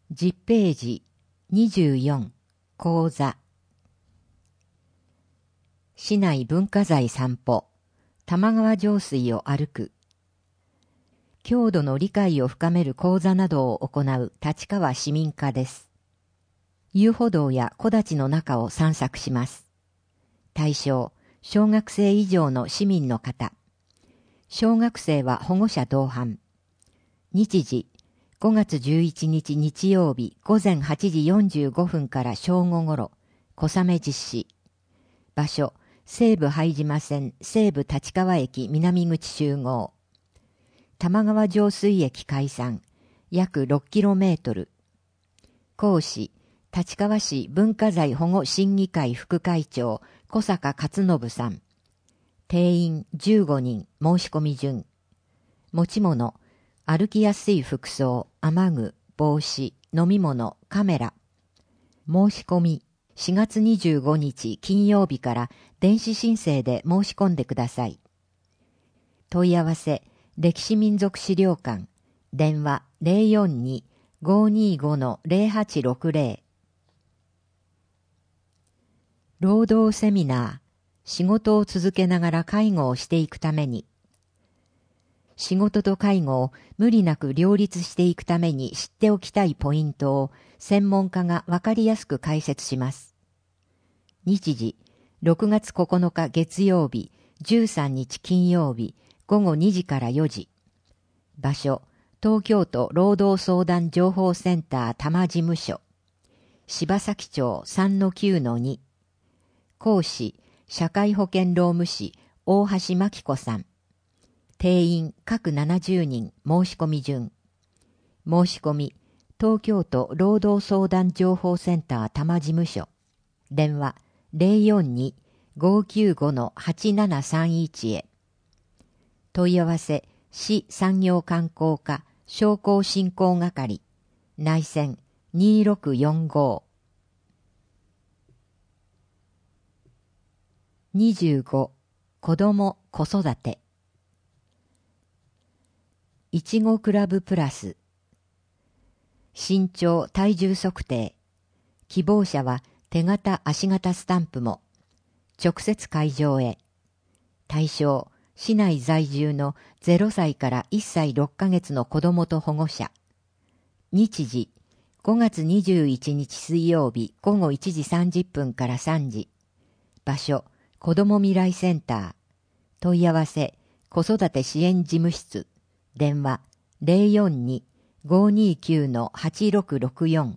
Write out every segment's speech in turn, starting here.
10ページ24講座市内文化財散歩玉川上水を歩く郷土の理解を深める講座などを行う立川市民課です。遊歩道や木立の中を散策します。対象、小学生以上の市民の方。小学生は保護者同伴。日時、5月11日日曜日午前8時45分から正午ごろ、小雨実施。場所、西武拝島線西武立川駅南口集合。玉川上水駅開山、約 6km。講師、立川市文化財保護審議会副会長、小坂勝信さん。定員15人、申し込み順。持ち物、歩きやすい服装、雨具、帽子、飲み物、カメラ。申し込み、4月25日金曜日から電子申請で申し込んでください。問い合わせ、歴史民族資料館、電話 042-525-0860。労働セミナー、仕事を続けながら介護をしていくために。仕事と介護を無理なく両立していくために知っておきたいポイントを専門家がわかりやすく解説します。日時、6月9日月曜日、13日金曜日、午後2時から4時。場所、東京都労働相談情報センター多摩事務所。柴崎町 3-9-2。講師、社会保険労務士、大橋真紀子さん。定員各70人、申し込み順。申し込み、東京都労働相談情報センター多摩事務所。電話 042-595-8731 へ。問い合わせ、市産業観光課商工振興係、内線2645。25、子ども子育て。いちごクラブプラス。身長体重測定。希望者は手形足形スタンプも。直接会場へ。対象、市内在住の0歳から1歳6ヶ月の子供と保護者。日時、5月21日水曜日午後1時30分から3時。場所、子ども未来センター。問い合わせ、子育て支援事務室。電話 042-529-8664。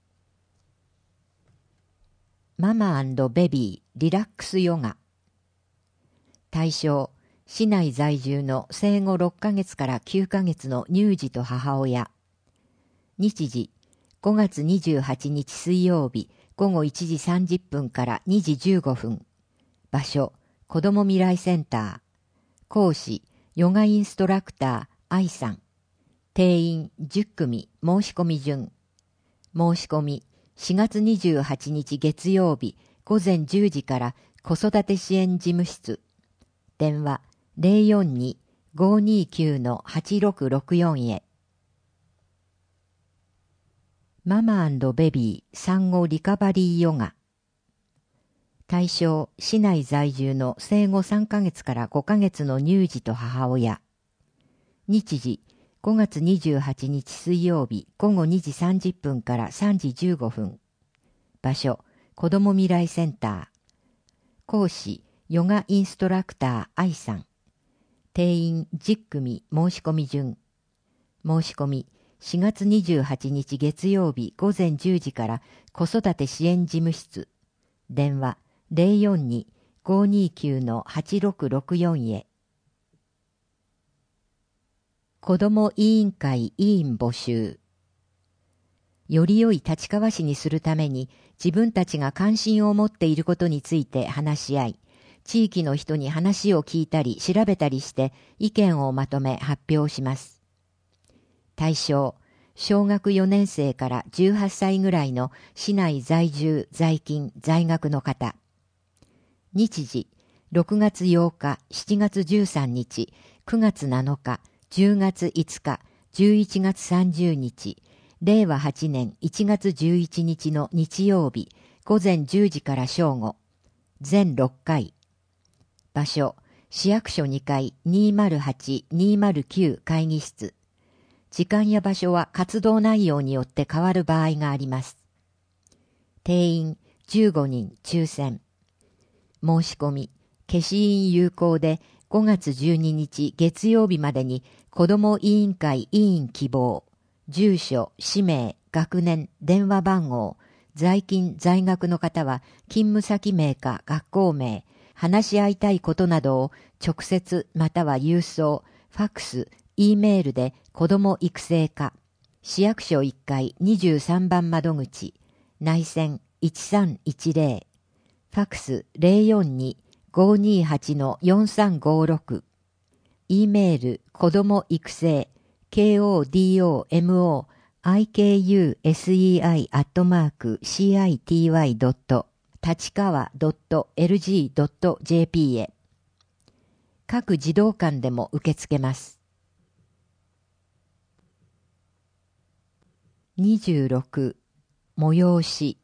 ママ&ベビーリラックスヨガ。対象、市内在住の生後6ヶ月から9ヶ月の乳児と母親。日時、5月28日水曜日午後1時30分から2時15分。場所、子ども未来センター。講師、ヨガインストラクター、愛さん。定員10組、申し込み順。申し込み、4月28日月曜日午前10時から子育て支援事務室。電話 042-529-8664 へ。ママ&ベビー産後リカバリーヨガ。対象、市内在住の生後3ヶ月から5ヶ月の乳児と母親。日時、5月28日水曜日午後2時30分から3時15分。場所、子ども未来センター。講師、ヨガインストラクター、愛さん。定員10組、申し込み順。申し込み、4月28日月曜日午前10時から子育て支援事務室。電話042-529-8664 へ。子ども委員会委員募集。より良い立川市にするために自分たちが関心を持っていることについて話し合い、地域の人に話を聞いたり調べたりして意見をまとめ発表します。対象、小学4年生から18歳ぐらいの市内在住、在勤、在学の方。日時、6月8日、7月13日、9月7日、10月5日、11月30日、 令和8年1月11日の日曜日午前10時から正午。全6回。場所、市役所2階208-209会議室。時間や場所は活動内容によって変わる場合があります。定員15人抽選。申し込み、消印有効で5月12日月曜日までに子ども委員会委員希望、住所、氏名、学年、電話番号、在勤在学の方は勤務先名か学校名、話し合いたいことなどを直接または郵送、ファックス、Eメールで子ども育成課、市役所1階23番窓口、内線1310、ファックス 042-528-4356、Eメール子ども育成、kodomosei@city.立川 .lg.jp へ。各児童館でも受け付けます。26、催し。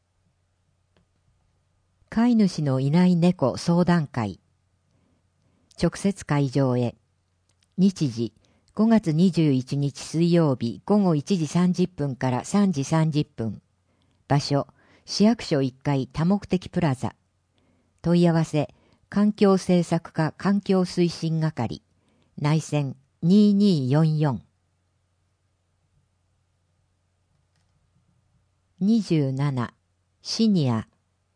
飼い主のいない猫相談会。直接会場へ。日時、5月21日水曜日午後1時30分から3時30分。場所、市役所1階多目的プラザ。問い合わせ、環境政策課環境推進係。内線2244。27、シニア。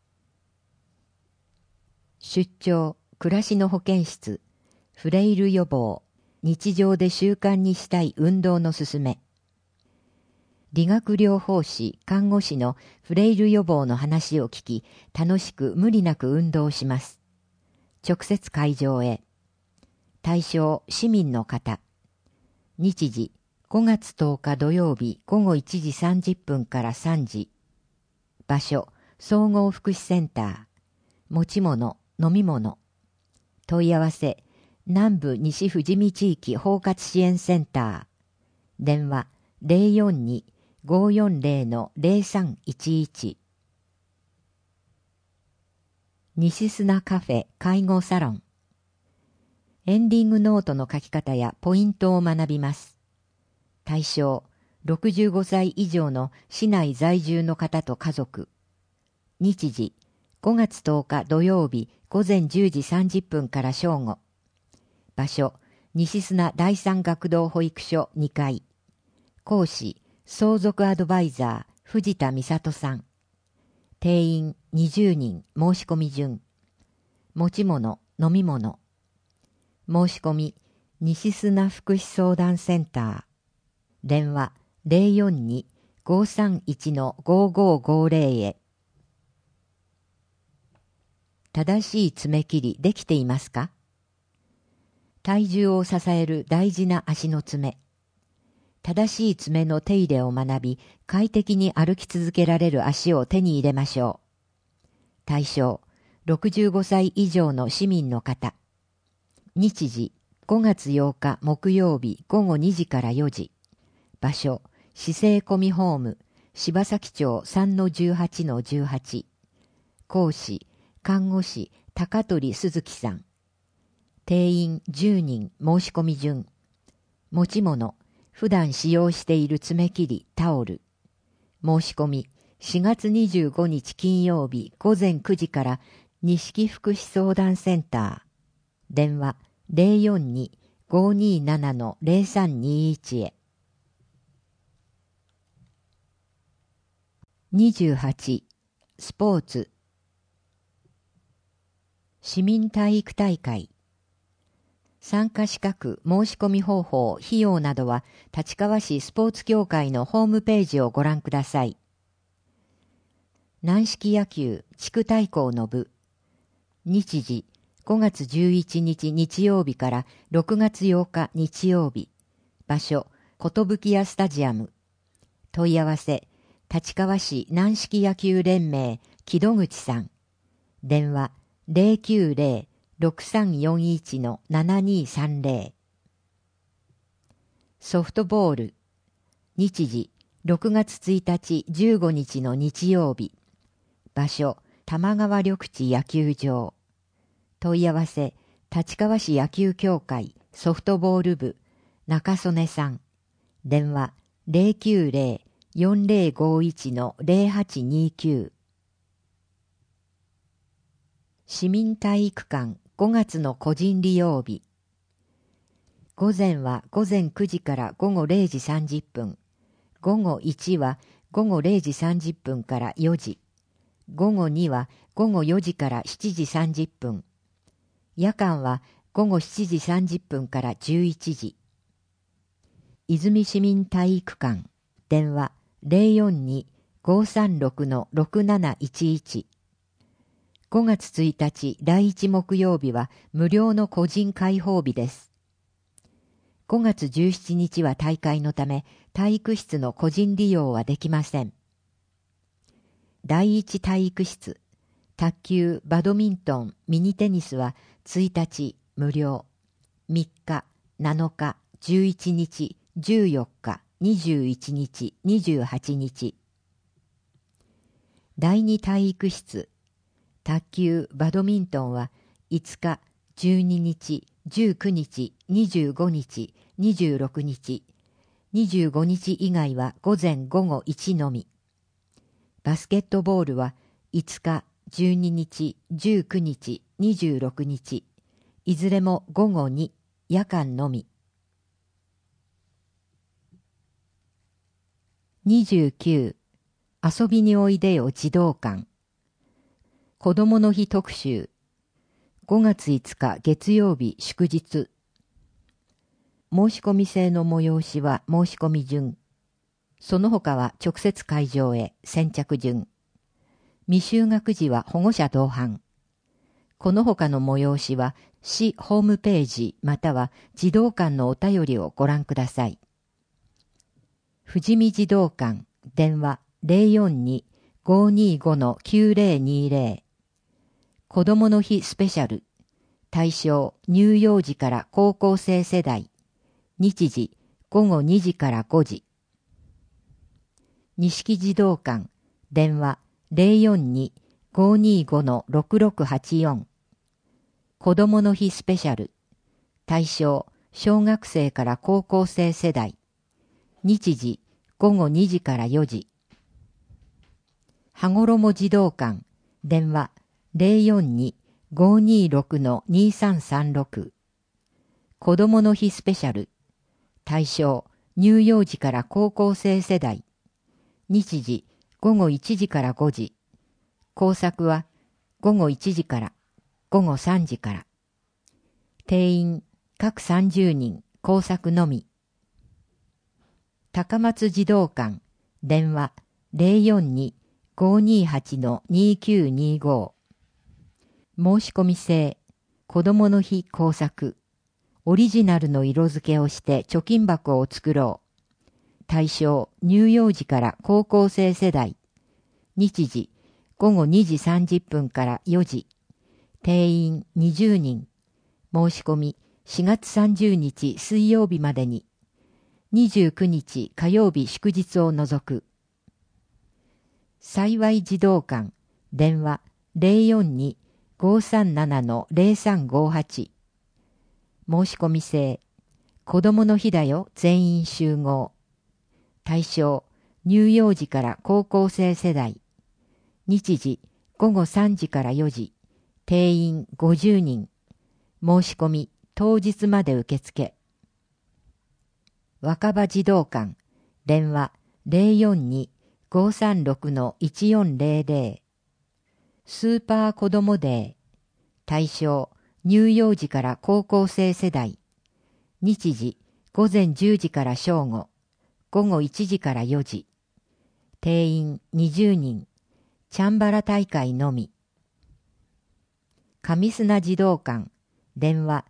出張、暮らしの保健室、フレイル予防、日常で習慣にしたい運動のすすめ。理学療法士、看護師のフレイル予防の話を聞き、楽しく無理なく運動します。直接会場へ。対象、市民の方。日時、5月10日土曜日午後1時30分から3時。場所、総合福祉センター。持ち物、飲み物。問い合わせ、南部西富士見地域包括支援センター。電話、042-540-0311。西砂カフェ介護サロン。エンディングノートの書き方やポイントを学びます。対象、65歳以上の市内在住の方と家族。日時、5月10日土曜日午前10時30分から正午。場所、西砂第三学童保育所2階。講師、相続アドバイザー、藤田美里さん。定員20人、申し込み順。持ち物、飲み物。申し込み、西砂福祉相談センター。電話、042-531-5550へ。正しい爪切りできていますか？体重を支える大事な足の爪。正しい爪の手入れを学び、快適に歩き続けられる足を手に入れましょう。対象、65歳以上の市民の方。日時、5月8日木曜日午後2時から4時。場所、市政込みホーム、柴崎町 3-18-18。講師、看護師、高取鈴木さん。定員10人、申し込み順。持ち物、普段使用している爪切り、タオル。申し込み、4月25日金曜日午前9時から西福祉相談センター。電話、042-527-0321へ。28、スポーツ。市民体育大会。参加資格、申し込み方法、費用などは立川市スポーツ協会のホームページをご覧ください。軟式野球地区対抗の部。日時、5月11日日曜日から6月8日日曜日。場所、寿屋スタジアム。問い合わせ、立川市軟式野球連盟木戸口さん。電話、090-6341-7230。ソフトボール。日時、 6月1日15日の日曜日。場所、玉川緑地野球場。問い合わせ、立川市野球協会ソフトボール部、中曽根さん。電話、090-4051-0829。市民体育館5月の個人利用日。午前は午前9時から午後0時30分。午後1は午後0時30分から4時。午後2は午後4時から7時30分。夜間は午後7時30分から11時。泉市民体育館。電話042-536-6711。5月1日第1木曜日は無料の個人開放日です。5月17日は大会のため体育室の個人利用はできません。第1体育室、卓球、バドミントン、ミニテニスは1日無料。3日、7日、11日、14日、21日、28日。第2体育室、卓球、バドミントンは5日、12日、19日、25日、26日、25日以外は午前午後1のみ。バスケットボールは5日、12日、19日、26日、いずれも午後2、夜間のみ。29、遊びにおいでよ児童館。子供の日特集。5月5日月曜日祝日。申し込み制の催しは申し込み順。その他は直接会場へ先着順。未就学児は保護者同伴。この他の催しは市ホームページまたは児童館のお便りをご覧ください。富士見児童館電話042-525-9020。子供の日スペシャル。対象乳幼児から高校生世代。日時午後2時から5時。錦児童館電話042-525-6684。子供の日スペシャル。対象小学生から高校生世代。日時午後2時から4時。羽衣児童館電話042-526-2336。子供の日スペシャル。対象乳幼児から高校生世代。日時午後1時から5時。工作は午後1時から午後3時から。定員各30人、工作のみ。高松児童館電話042-528-2925。申し込み制。子供の日工作。オリジナルの色付けをして貯金箱を作ろう。対象乳幼児から高校生世代。日時午後2時30分から4時。定員20人。申し込み4月30日水曜日までに。29日火曜日祝日を除く。幸い児童館電話042-537-0358。申し込み制。子供の日だよ全員集合。対象乳幼児から高校生世代。日時午後3時から4時。定員50人。申し込み当日まで受付。若葉児童館電話042-536-1400。スーパー子どもデー。対象乳幼児から高校生世代。日時午前10時から正午。午後1時から4時。定員20人。チャンバラ大会のみ。上砂児童館電話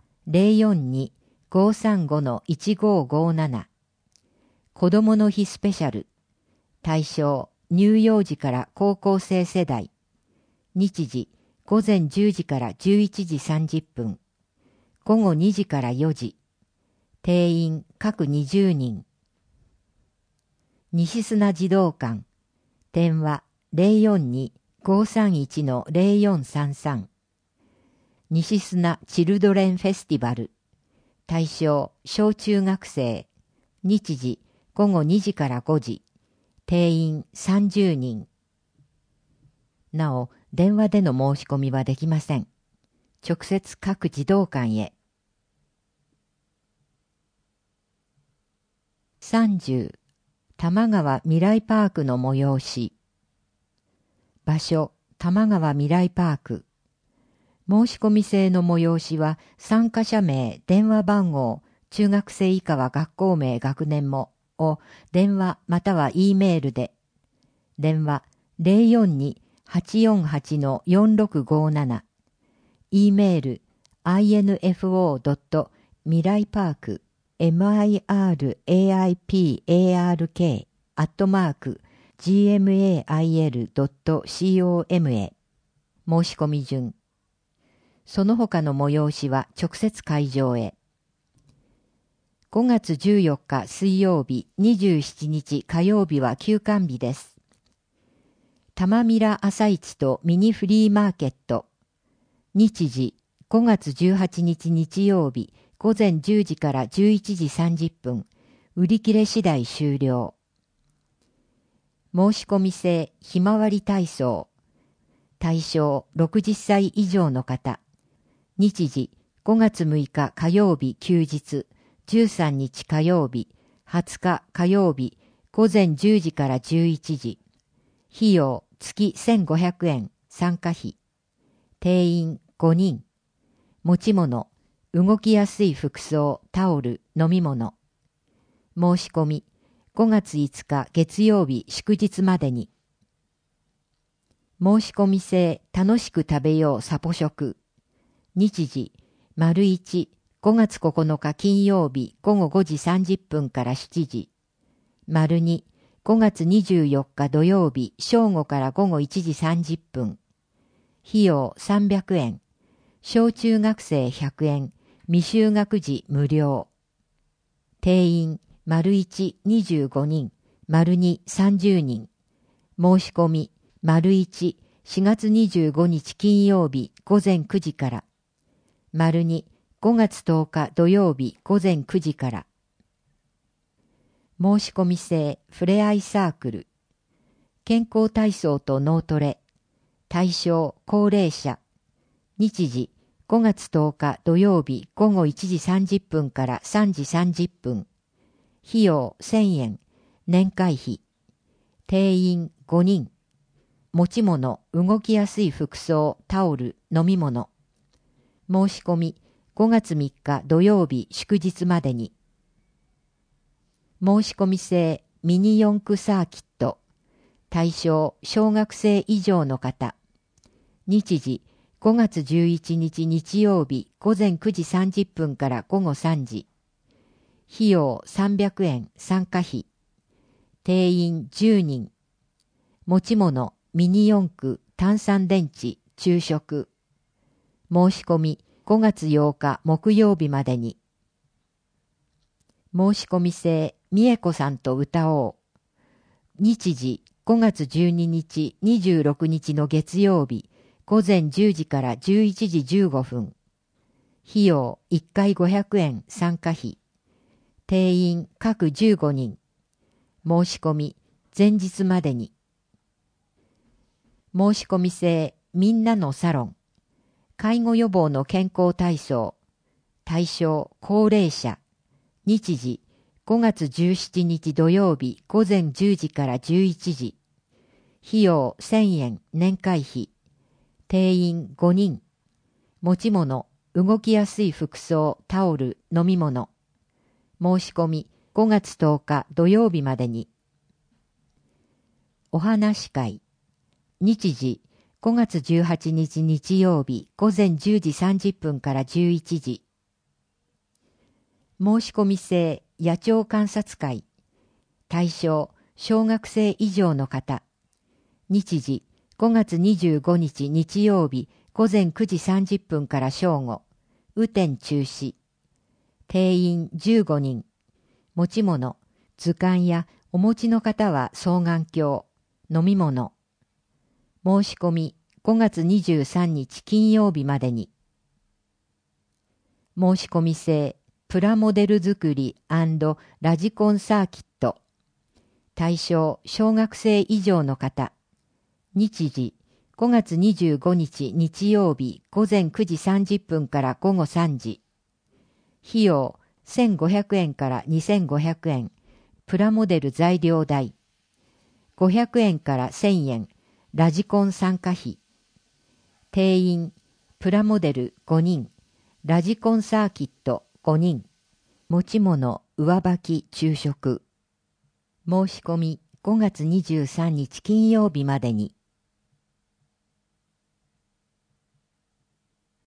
042-535-1557。子供の日スペシャル。対象乳幼児から高校生世代。日時午前10時から11時30分。午後2時から4時。定員各20人。 西砂児童館、電話 042-531-0433。西砂チルドレンフェスティバル、対象小中学生、日時午後2時から5時、定員30人。なお、電話での申し込みはできません。直接各児童館へ。30、玉川未来パークの催し。場所、玉川未来パーク。申し込み制の催しは、参加者名、電話番号、中学生以下は学校名、学年も、を電話または E メールで。電話 042-848-4657。E メール info.miraipark@gmail.com へ。申し込み順。その他の催しは直接会場へ。5月14日水曜日、27日火曜日は休館日です。玉ミラ朝市とミニフリーマーケット。日時、5月18日日曜日、午前10時から11時30分。売り切れ次第終了。申し込み制ひまわり体操。対象60歳以上の方。日時、5月6日火曜日休日。13日火曜日、20日火曜日、午前10時から11時。費用月1500円、参加費。定員5人。持ち物、動きやすい服装、タオル、飲み物。申し込み、5月5日月曜日祝日までに。申し込み制楽しく食べようサポ食。日時、丸1、5月9日金曜日午後5時30分から7時。丸2、5月24日土曜日正午から午後1時30分。費用300円。小中学生100円。未就学児無料。定員、丸1、25人。丸2、30人。申し込み、丸1、4月25日金曜日午前9時から。丸2、5月10日土曜日午前9時から。申し込み制ふれあいサークル。健康体操と脳トレ。対象高齢者。日時5月10日土曜日午後1時30分から3時30分。費用1000円。年会費。定員5人。持ち物、動きやすい服装、タオル、飲み物。申し込み5月3日土曜日祝日までに。申し込み制ミニ四駆サーキット。対象小学生以上の方。日時5月11日日曜日午前9時30分から午後3時。費用300円参加費。定員10人。持ち物ミニ四駆炭酸電池昼食。申し込み5月8日木曜日までに。申し込み制美恵子さんと歌おう。日時5月12日26日の月曜日午前10時から11時15分。費用1回500円参加費。定員各15人。申し込み前日までに。申し込み制みんなのサロン。介護予防の健康体操。対象高齢者。日時5月17日土曜日午前10時から11時。費用1000円年会費。定員5人。持ち物、動きやすい服装、タオル、飲み物。申し込み5月10日土曜日までに。お話会。日時5月18日日曜日午前10時30分から11時。申し込み制野鳥観察会。対象小学生以上の方。日時5月25日日曜日午前9時30分から正午。雨天中止。定員15人。持ち物、図鑑やお持ちの方は双眼鏡、飲み物。申し込み5月23日金曜日までに。申し込み制プラモデル作り&ラジコンサーキット。対象小学生以上の方。日時5月25日日曜日午前9時30分から午後3時。費用1500円から2500円。プラモデル材料代。500円から1000円。ラジコン参加費。定員プラモデル5人。ラジコンサーキット5人。持ち物上履き昼食。申し込み5月23日金曜日までに。